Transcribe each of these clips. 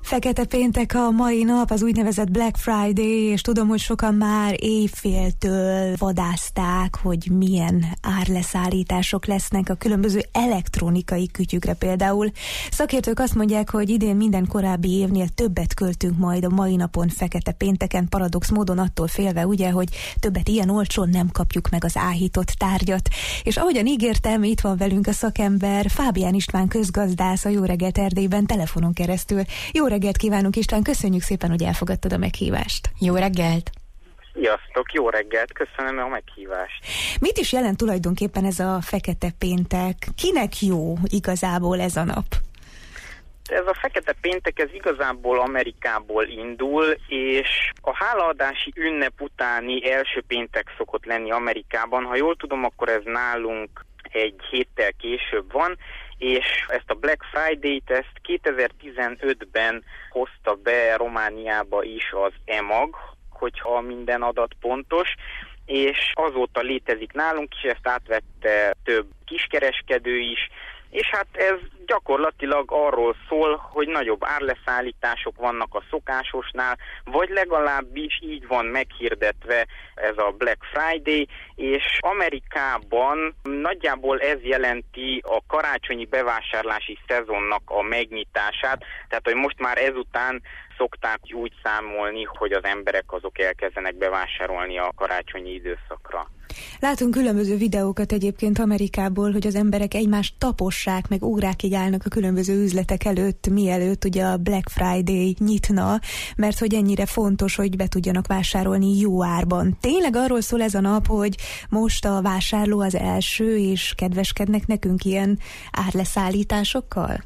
Fekete péntek a mai nap, az úgynevezett Black Friday, és tudom, hogy sokan már éjféltől vadászták, hogy milyen árleszállítások lesznek a különböző elektronikai kütyükre például. Szakértők azt mondják, hogy idén minden korábbi évnél többet költünk majd a mai napon, fekete pénteken, paradox módon attól félve, ugye, hogy többet ilyen olcsón nem kapjuk meg az áhított tárgyat. És ahogyan ígértem, itt van velünk a szakember, Fábián István közgazdász, a Jó reggelt Erdélyben telefonon keresztül. Jó reggelt kívánunk, István, köszönjük szépen, hogy elfogadtad a meghívást. Jó reggelt! Sziasztok, jó reggelt, köszönöm a meghívást. Mit is jelent tulajdonképpen ez a fekete péntek? Kinek jó igazából ez a nap? Ez a fekete péntek, ez igazából Amerikából indul, és a hálaadási ünnep utáni első péntek szokott lenni Amerikában. Ha jól tudom, akkor ez nálunk egy héttel később van, és ezt a Black Friday-t, ezt 2015-ben hozta be Romániába is az EMAG, hogyha minden adat pontos, és azóta létezik nálunk is, ezt átvette több kiskereskedő is, és hát ez gyakorlatilag arról szól, hogy nagyobb árleszállítások vannak a szokásosnál, vagy legalábbis így van meghirdetve ez a Black Friday, és Amerikában nagyjából ez jelenti a karácsonyi bevásárlási szezonnak a megnyitását, tehát hogy most már ezután szokták úgy számolni, hogy az emberek azok elkezdenek bevásárolni a karácsonyi időszakra. Látunk különböző videókat egyébként Amerikából, hogy az emberek egymást tapossák, meg órákig állnak a különböző üzletek előtt, mielőtt ugye a Black Friday nyitna, mert hogy ennyire fontos, hogy be tudjanak vásárolni jó árban. Tényleg arról szól ez a nap, hogy most a vásárló az első, és kedveskednek nekünk ilyen árleszállításokkal?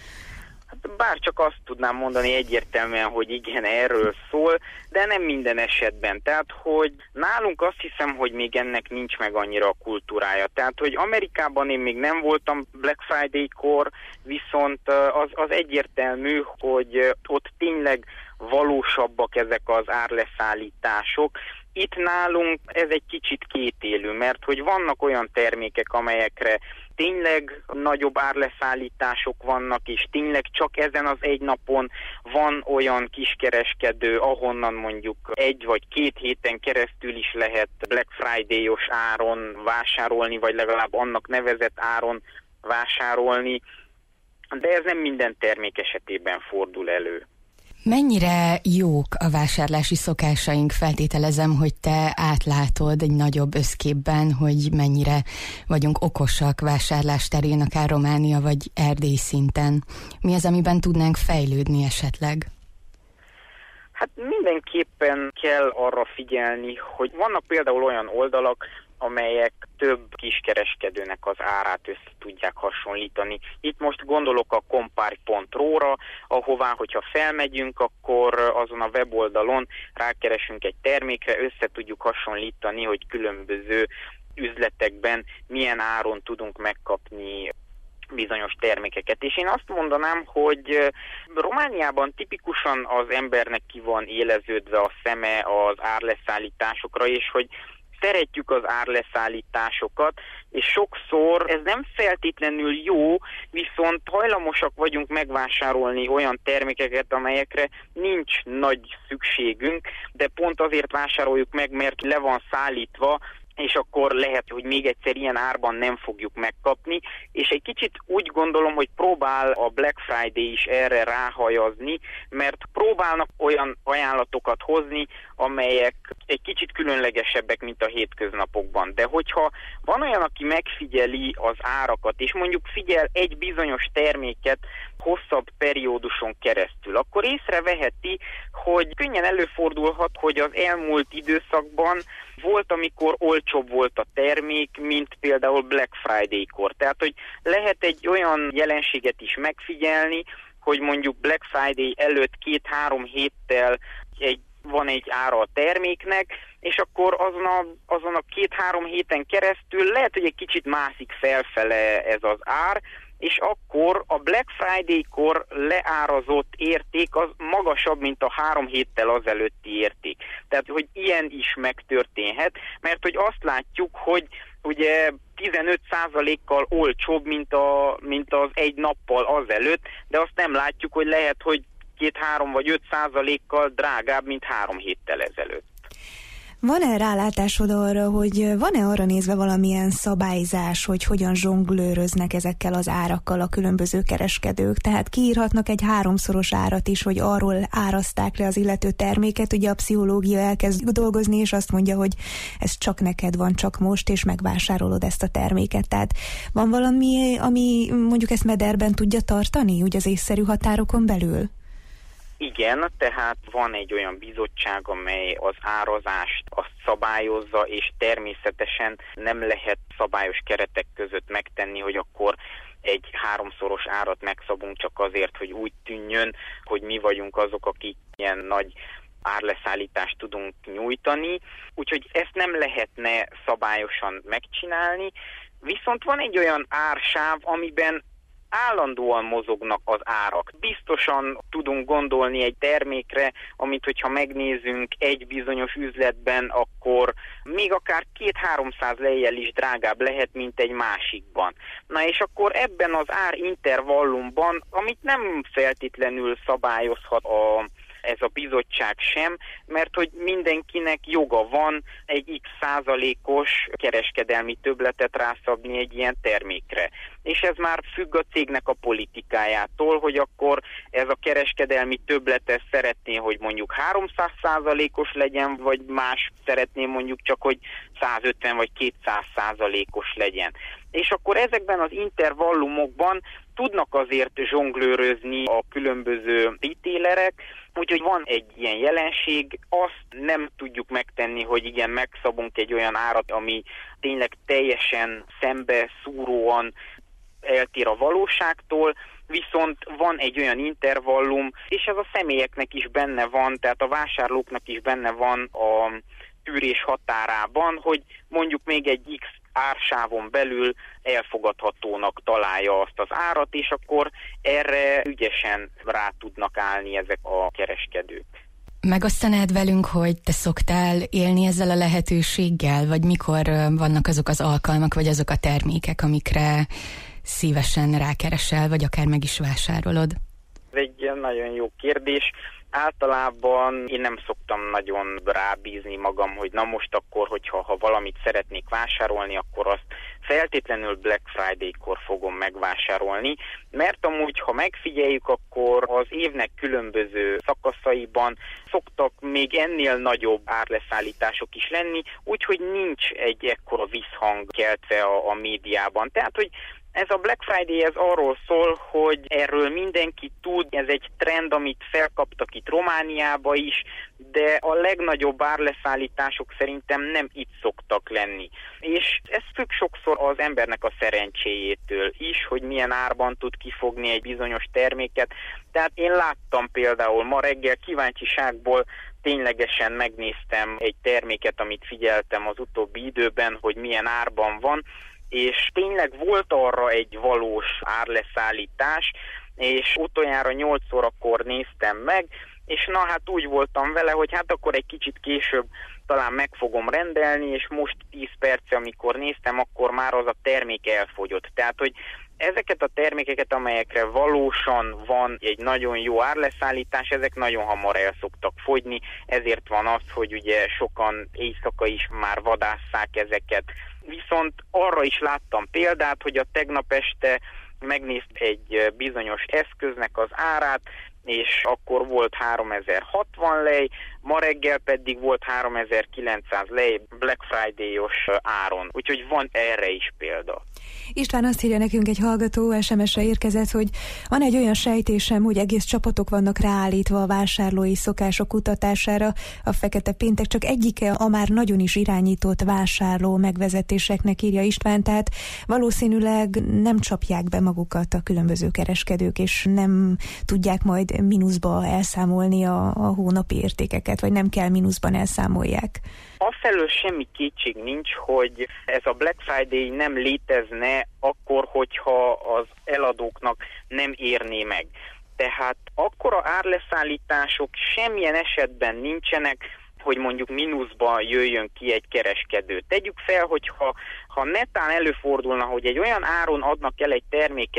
Bár csak azt tudnám mondani egyértelműen, hogy igen, erről szól, de nem minden esetben. Tehát, hogy nálunk azt hiszem, hogy még ennek nincs meg annyira a kultúrája. Tehát, hogy Amerikában én még nem voltam Black Friday-kor, viszont az egyértelmű, hogy ott tényleg valósabbak ezek az árleszállítások. Itt nálunk ez egy kicsit kétélű, mert hogy vannak olyan termékek, amelyekre tényleg nagyobb árleszállítások vannak, és tényleg csak ezen az egy napon van olyan kiskereskedő, ahonnan mondjuk 1 vagy 2 héten keresztül is lehet Black Friday-os áron vásárolni, vagy legalább annak nevezett áron vásárolni, de ez nem minden termék esetében fordul elő. Mennyire jók a vásárlási szokásaink? Feltételezem, hogy te átlátod egy nagyobb összképben, hogy mennyire vagyunk okosak vásárlás terén, akár Románia vagy Erdély szinten. Mi az, amiben tudnánk fejlődni esetleg? Hát mindenképpen kell arra figyelni, hogy vannak például olyan oldalak, amelyek több kiskereskedőnek az árát össze tudják hasonlítani. Itt most gondolok a compare.ro-ra, ahová, hogyha felmegyünk, akkor azon a weboldalon rákeresünk egy termékre, össze tudjuk hasonlítani, hogy különböző üzletekben milyen áron tudunk megkapni bizonyos termékeket. És én azt mondanám, hogy Romániában tipikusan az embernek ki van éleződve a szeme az árleszállításokra, és hogy szeretjük az árleszállításokat, és sokszor ez nem feltétlenül jó, viszont hajlamosak vagyunk megvásárolni olyan termékeket, amelyekre nincs nagy szükségünk, de pont azért vásároljuk meg, mert le van szállítva, és akkor lehet, hogy még egyszer ilyen árban nem fogjuk megkapni, és egy kicsit úgy gondolom, hogy próbál a Black Friday is erre ráhajazni, mert próbálnak olyan ajánlatokat hozni, amelyek egy kicsit különlegesebbek, mint a hétköznapokban. De hogyha van olyan, aki megfigyeli az árakat, és mondjuk figyel egy bizonyos terméket hosszabb perióduson keresztül, akkor észreveheti, hogy könnyen előfordulhat, hogy az elmúlt időszakban volt, amikor olcsóbb volt a termék, mint például Black Friday-kor. Tehát, hogy lehet egy olyan jelenséget is megfigyelni, hogy mondjuk Black Friday előtt 2-3 héttel van egy ára a terméknek, és akkor azon a 2-3 héten keresztül lehet, hogy egy kicsit mászik felfele ez az ár, és akkor a Black Friday-kor leárazott érték az magasabb, mint a 3 héttel azelőtti érték. Tehát, hogy ilyen is megtörténhet, mert hogy azt látjuk, hogy ugye 15%-kal olcsóbb, mint az egy nappal azelőtt, de azt nem látjuk, hogy lehet, hogy 2-3 vagy 5%-kal drágább, mint 3 héttel ezelőtt. Van-e rálátásod arra, hogy van-e arra nézve valamilyen szabályzás, hogy hogyan zsonglőröznek ezekkel az árakkal a különböző kereskedők? Tehát kiírhatnak egy 3-szoros árat is, hogy arról árazták le az illető terméket, ugye a pszichológia elkezd dolgozni, és azt mondja, hogy ez csak neked van, csak most, és megvásárolod ezt a terméket. Tehát van valami, ami mondjuk ezt mederben tudja tartani, ugye az észszerű határokon belül? Igen, tehát van egy olyan bizottság, amely az árazást azt szabályozza, és természetesen nem lehet szabályos keretek között megtenni, hogy akkor egy 3-szoros árat megszabunk csak azért, hogy úgy tűnjön, hogy mi vagyunk azok, akik ilyen nagy árleszállítást tudunk nyújtani. Úgyhogy ezt nem lehetne szabályosan megcsinálni, viszont van egy olyan ársáv, amiben állandóan mozognak az árak. Biztosan tudunk gondolni egy termékre, amit hogyha megnézünk egy bizonyos üzletben, akkor még akár 200-300 lejjel is drágább lehet, mint egy másikban. Na és akkor ebben az árintervallumban, amit nem feltétlenül szabályozhat ez a bizottság sem, mert hogy mindenkinek joga van egy x% kereskedelmi többletet rászabni egy ilyen termékre. És ez már függ a cégnek a politikájától, hogy akkor ez a kereskedelmi többlet szeretné, hogy mondjuk 300%-os legyen, vagy más szeretné mondjuk csak, hogy 150 vagy 200%-os legyen. És akkor ezekben az intervallumokban tudnak azért zsonglőrözni a különböző retailerek, úgyhogy van egy ilyen jelenség, azt nem tudjuk megtenni, hogy igen, megszabunk egy olyan árat, ami tényleg teljesen szembe szúróan eltér a valóságtól, viszont van egy olyan intervallum, és ez a személyeknek is benne van, tehát a vásárlóknak is benne van a tűrés határában, hogy mondjuk még egy X ársávon belül elfogadhatónak találja azt az árat, és akkor erre ügyesen rá tudnak állni ezek a kereskedők. Megosztanád velünk, hogy te szoktál élni ezzel a lehetőséggel, vagy mikor vannak azok az alkalmak, vagy azok a termékek, amikre szívesen rákeresel, vagy akár meg is vásárolod? Ez egy nagyon jó kérdés. Általában én nem szoktam nagyon rábízni magam, hogy na most akkor, hogyha valamit szeretnék vásárolni, akkor azt feltétlenül Black Friday-kor fogom megvásárolni, mert amúgy, ha megfigyeljük, akkor az évnek különböző szakaszaiban szoktak még ennél nagyobb árleszállítások is lenni, úgyhogy nincs egy ekkora visszhang keltve a médiában. Tehát, hogy ez a Black Friday ez arról szól, hogy erről mindenki tud, ez egy trend, amit felkaptak itt Romániába is, de a legnagyobb árleszállítások szerintem nem itt szoktak lenni. És ez függ sokszor az embernek a szerencséjétől is, hogy milyen árban tud kifogni egy bizonyos terméket. Tehát én láttam például ma reggel kíváncsiságból, ténylegesen megnéztem egy terméket, amit figyeltem az utóbbi időben, hogy milyen árban van, és tényleg volt arra egy valós árleszállítás, és utoljára 8 órakor néztem meg, és na hát úgy voltam vele, hogy hát akkor egy kicsit később talán meg fogom rendelni, és most 10 perce, amikor néztem, akkor már az a termék elfogyott. Tehát, hogy ezeket a termékeket, amelyekre valósan van egy nagyon jó árleszállítás, ezek nagyon hamar el szoktak fogyni, ezért van az, hogy ugye sokan éjszaka is már vadásszák ezeket. Viszont arra is láttam példát, hogy a tegnap este megnézte egy bizonyos eszköznek az árát, és akkor volt 3060 lej, ma reggel pedig volt 3900 lej Black Friday-os áron. Úgyhogy van erre is példa. István, azt írja nekünk egy hallgató, SMS-re érkezett, hogy van egy olyan sejtésem, hogy egész csapatok vannak ráállítva a vásárlói szokások kutatására. A Fekete Péntek csak egyike a már nagyon is irányított vásárló megvezetéseknek, írja István, tehát valószínűleg nem csapják be magukat a különböző kereskedők, és nem tudják majd mínuszba elszámolni a hónapi értékeket, vagy nem kell mínuszban elszámolják. Afelől semmi kétség nincs, hogy ez a Black Friday nem létezne akkor, hogyha az eladóknak nem érné meg. Tehát akkora árleszállítások semmilyen esetben nincsenek, hogy mondjuk mínuszban jöjjön ki egy kereskedő. Tegyük fel, hogy ha netán előfordulna, hogy egy olyan áron adnak el egy terméket,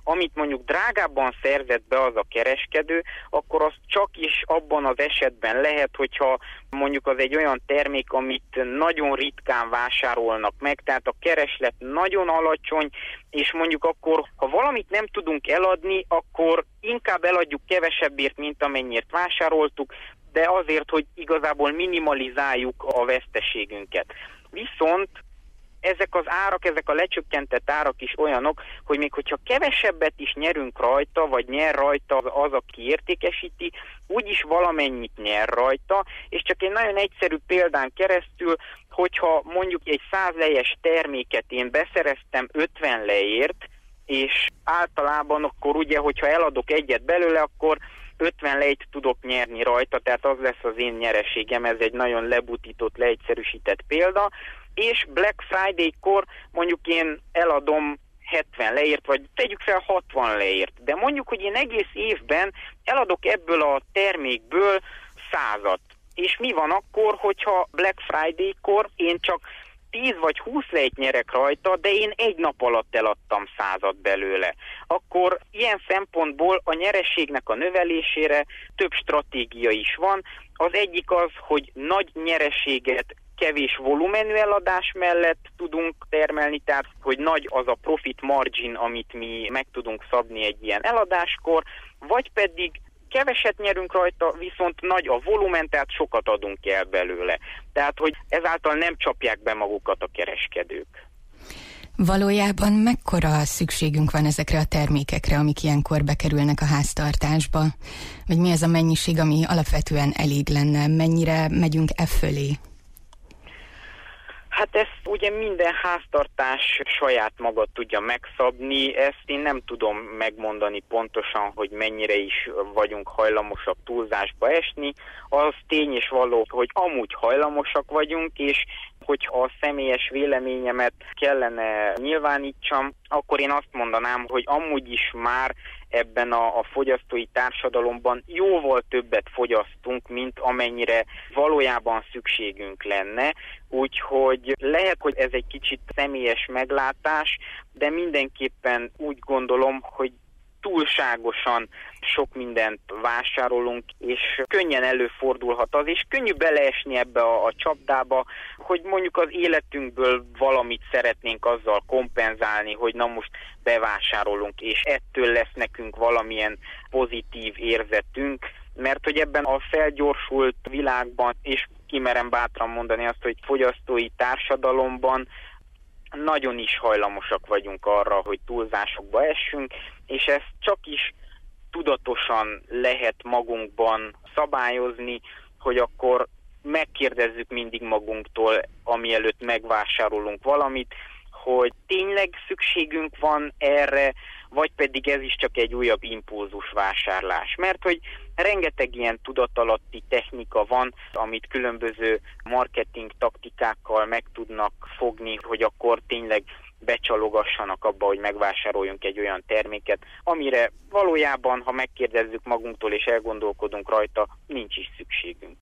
amit mondjuk drágábban szerzett be az a kereskedő, akkor az csak is abban az esetben lehet, hogyha mondjuk az egy olyan termék, amit nagyon ritkán vásárolnak meg, tehát a kereslet nagyon alacsony, és mondjuk akkor, ha valamit nem tudunk eladni, akkor inkább eladjuk kevesebbért, mint amennyiért vásároltuk, de azért, hogy igazából minimalizáljuk a veszteségünket. Viszont ezek az árak, ezek a lecsökkentett árak is olyanok, hogy még hogyha kevesebbet is nyerünk rajta, vagy nyer rajta az, aki értékesíti, úgyis valamennyit nyer rajta, és csak egy nagyon egyszerű példán keresztül, hogyha mondjuk egy 100 lejes terméket én beszereztem 50 leért, és általában akkor ugye, hogyha eladok egyet belőle, akkor 50 lejt tudok nyerni rajta, tehát az lesz az én nyereségem, ez egy nagyon lebutított, leegyszerűsített példa, és Black Friday-kor mondjuk én eladom 70 leért, vagy tegyük fel 60 leért, de mondjuk, hogy én egész évben eladok ebből a termékből 100-at. És mi van akkor, hogyha Black Friday-kor én csak 10 vagy 20 lejt nyerek rajta, de én egy nap alatt eladtam 100-at belőle. Akkor ilyen szempontból a nyereségnek a növelésére több stratégia is van. Az egyik az, hogy nagy nyereséget kevés volumenű eladás mellett tudunk termelni, tehát hogy nagy az a profit margin, amit mi meg tudunk szabni egy ilyen eladáskor, vagy pedig keveset nyerünk rajta, viszont nagy a volumen, tehát sokat adunk el belőle. Tehát, hogy ezáltal nem csapják be magukat a kereskedők. Valójában mekkora szükségünk van ezekre a termékekre, amik ilyenkor bekerülnek a háztartásba? Vagy mi az a mennyiség, ami alapvetően elég lenne? Mennyire megyünk fölé? Hát ezt ugye minden háztartás saját maga tudja megszabni, ezt én nem tudom megmondani pontosan, hogy mennyire is vagyunk hajlamosak túlzásba esni. Az tény és való, hogy amúgy hajlamosak vagyunk, és hogyha a személyes véleményemet kellene nyilvánítsam, akkor én azt mondanám, hogy amúgy is már ebben a fogyasztói társadalomban jóval többet fogyasztunk, mint amennyire valójában szükségünk lenne. Úgyhogy lehet, hogy ez egy kicsit személyes meglátás, de mindenképpen úgy gondolom, hogy túlságosan sok mindent vásárolunk, és könnyen előfordulhat az, és könnyű beleesni ebbe a csapdába, hogy mondjuk az életünkből valamit szeretnénk azzal kompenzálni, hogy na most bevásárolunk, és ettől lesz nekünk valamilyen pozitív érzetünk, mert hogy ebben a felgyorsult világban, és kimerem bátran mondani azt, hogy fogyasztói társadalomban nagyon is hajlamosak vagyunk arra, hogy túlzásokba essünk, és ezt csak is tudatosan lehet magunkban szabályozni, hogy akkor megkérdezzük mindig magunktól, amielőtt megvásárolunk valamit, hogy tényleg szükségünk van erre, vagy pedig ez is csak egy újabb impulzus vásárlás. Mert hogy rengeteg ilyen tudatalatti technika van, amit különböző marketing taktikákkal meg tudnak fogni, hogy akkor tényleg becsalogassanak abba, hogy megvásároljunk egy olyan terméket, amire valójában, ha megkérdezzük magunktól és elgondolkodunk rajta, nincs is szükségünk.